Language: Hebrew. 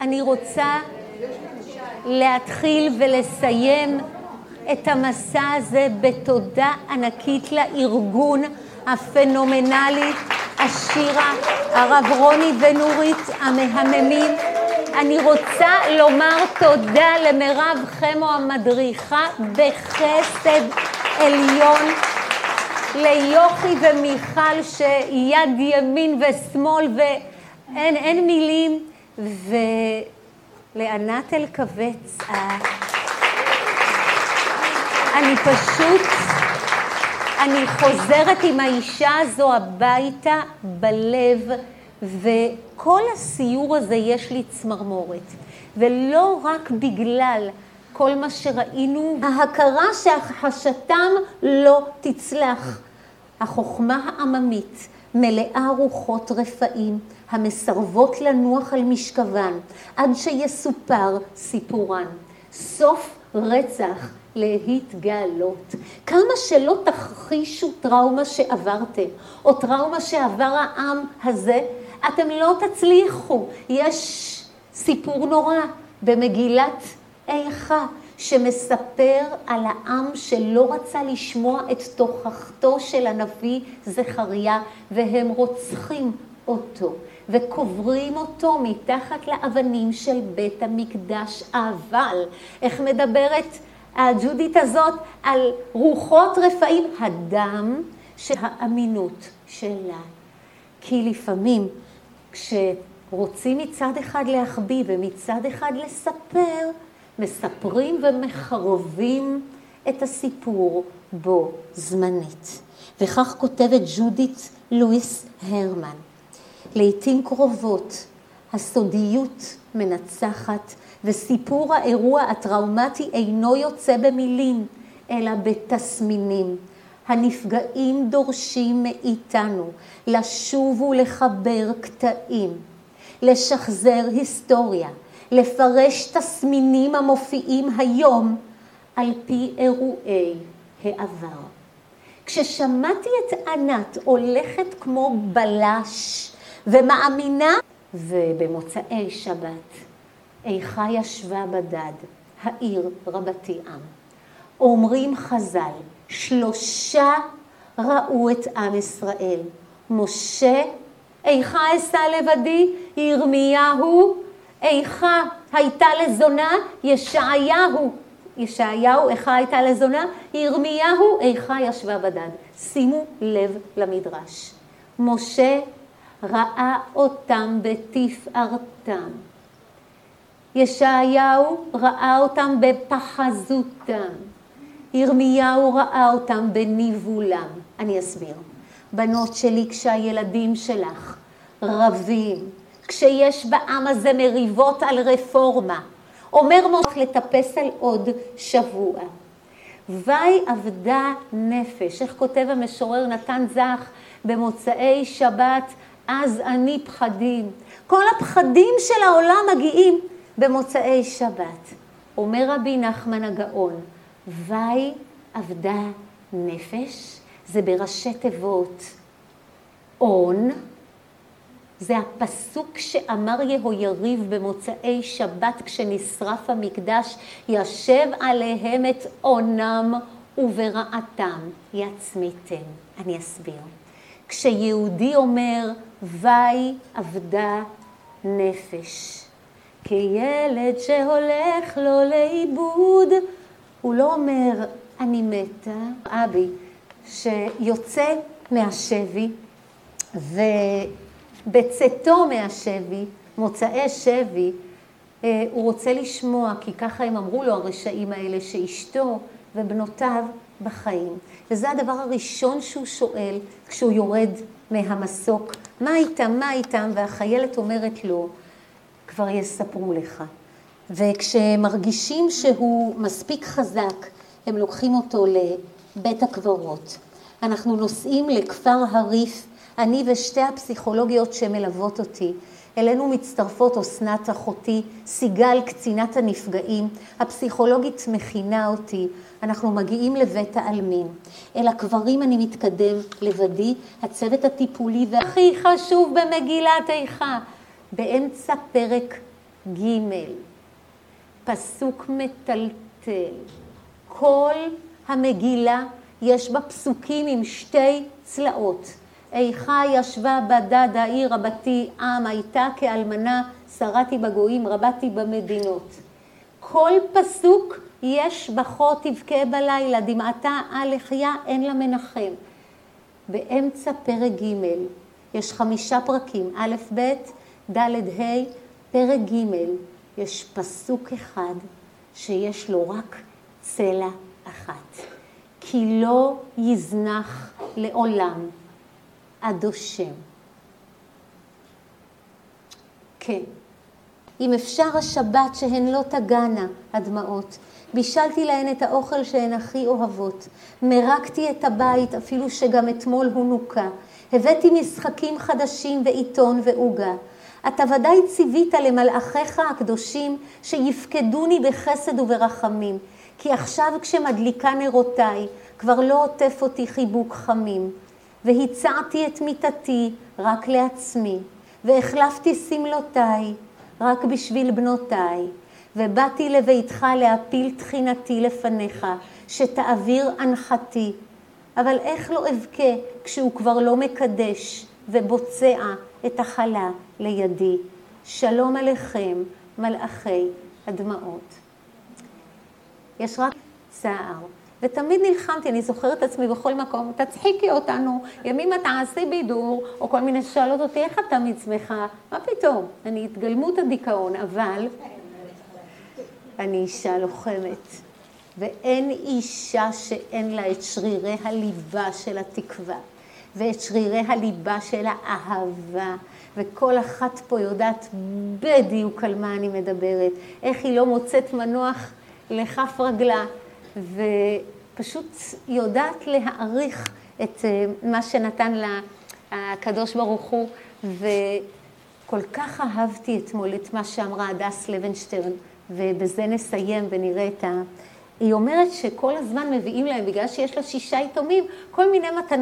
אני רוצה להתחיל ולסיים את המסע הזה בתודה ענקית לארגון הפנומנלי, השירה, הרב רוני ונורית המהממים. אני רוצה לומר תודה למירב חמו המדריכה בחסד עליון, ליוכי ומיכל שיד ימין ושמאל ואין מילים, ולענת אלקבץ. אני חוזרת עם האישה הזו הביתה בלב, וכל הסיור הזה יש לי צמרמורת, ולא רק בגלל כל מה שראינו, ההכרה שהחשתם לא תצלח. החוכמה העממית מלאה רוחות רפאים המסרבות לנוח על משכבן עד שיסופר סיפורן. סוף רצח להתגלות. כמה שלא תכחישו טראומה שעברתם, או טראומה שעבר העם הזה, אתם לא תצליחו. יש סיפור נורא במגילת איכה, שמספר על העם שלא רצה לשמוע את תוכחתו של הנביא זכריה, והם רוצחים אותו וקוברים אותו מתחת לאבנים של בית המקדש. אבל איך מדברת הג'ודית הזאת על רוחות רפאים? הדם של האמינות שלה. כי לפעמים כשרוצים מצד אחד להחביא ומצד אחד לספר, מספרים ומחרבים את הסיפור בו זמנית. וכך כותבת ג'ודית לואיס הרמן: לעתים קרובות הסודיות מנצחת, וסיפור האירוע הטראומטי אינו יוצא במילים, אלא בתסמינים. הנפגעים דורשים מאיתנו לשוב ולחבר קטעים, לשחזר היסטוריה, לפרש תסמינים המופיעים היום על פי אירועי העבר. כששמעתי את ענת הולכת כמו בלש ומאמינה, ובמוצאי שבת איכה ישבה בדד, העיר רבתי עם. אומרים חז"ל, 3 ראו את עם ישראל: משה, איכה אשא לבדי, ירמיהו, איכה הייתה לזונה, ישעיהו, איכה הייתה לזונה, ירמיהו, איכה ישבה בדד. שימו לב למדרש. משה ראה אותם בתפארתם, ישעיהו ראה אותם בפחזותם, ירמיהו ראה אותם בניבולם. אני אסביר. בנות שלי, כשהילדים שלך רבים, כשיש בעם הזה מריבות על רפורמה, אומר מוח לטפס על עוד שבוע. וי אבדה נפש. איך כותב המשורר נתן זך במוצאי שבת? אז אני פחדים. כל הפחדים של העולם מגיעים במוצאי שבת. אומר רבי נחמן הגאון, וי אבדה נפש, זה בראשי תיבות און. זה הפסוק שאמר יהויריב במוצאי שבת כשנשרף המקדש, ישב עליהם את אונם וברעתם יצמיתם. אני אסביר. כשיהודי אומר וי אבדה נפש, כילד שהולך לו לאיבוד, הוא לא אומר אני מתה. אבי שיוצא מהשבי ובצאתו מהשבי, מוצאי שבי, הוא רוצה לשמוע, כי ככה הם אמרו לו הרשעים האלה, שאשתו ובנותיו בחיים. וזה הדבר הראשון שהוא שואל כשהוא יורד מהמסוק, מה איתם, מה איתם? והחיילת אומרת לו, כבר יספרו לך. וכשמרגישים שהוא מספיק חזק, הם לוקחים אותו לבית הקברות. אנחנו נוסעים לכפר הריף, אני ושתי הפסיכולוגיות שמלוות אותי. אלינו מצטרפות אסנת אחותי, סיגל קצינת הנפגעים, הפסיכולוגית מכינה אותי. אנחנו מגיעים לבית העלמין. אל הקברים אני מתקדם לבדי, הצוות הטיפולי והכי חשוב במגילת איכה. באמצע פרק ג' פסוק מטלטל. כל המגילה יש בה פסוקים עם שתי צלעות. איכה ישבה בדד העיר רבתי עם, הייתה כאלמנה, שרתי בגויים, רבתי במדינות. כל פסוק יש בכה תבכה בלילה, דמעתה על לחיה אין לה מנחם. באמצע פרק ג' יש 5 פרקים, א' ב' ד' ה', פרק ג' יש פסוק אחד שיש לו רק צלע אחת. כי לא יזנח לעולם עד השם. כן, אם אפשר השבת שהן לא תגענה הדמעות, בישלתי להן את האוכל שהן הכי אוהבות, מרקתי את הבית אפילו שגם אתמול הוא נוקה, הבאתי משחקים חדשים ועיתון ועוגה. אתה ודאי ציווית למלאכיך הקדושים שיפקדוני בחסד וברחמים, כי עכשיו כשמדליקה נרותיי כבר לא עוטף אותי חיבוק חמים. והצעתי את מיטתי רק לעצמי, והחלפתי סמלותיי רק בשביל בנותיי, ובאתי לביתך להפיל תחינתי לפניך, שתעביר אנחתי. אבל איך לא אבכה כשהוא כבר לא מקדש ובוצע את החלה לידי. שלום עליכם מלאכי הדמעות. יש רק צער. ותמיד נלחמתי, אני זוכרת עצמי בכל מקום, תצחיקי אותנו, ימימה תעשי בידור, או כל מיני שואלות אותי, איך אתה מצמך? מה פתאום? אני התגלמות הדיכאון, אבל אני אישה לוחמת. ואין אישה שאין לה את שרירי הליבה של התקווה, ואת שרירי הליבה של האהבה, וכל אחת פה יודעת בדיוק על מה אני מדברת, איך היא לא מוצאת מנוח לכף רגלה, ופשוט יודעת להעריך את מה שנתן לה הקדוש ברוך הוא, וכל כך אהבתי אתמול את מה שאמרה הדס לוינשטיין, ובזה נסיים ונראה את היא אומרת שכל הזמן מביאים להם, בגלל שיש לה 6 יתומים, כל מיני מתנות.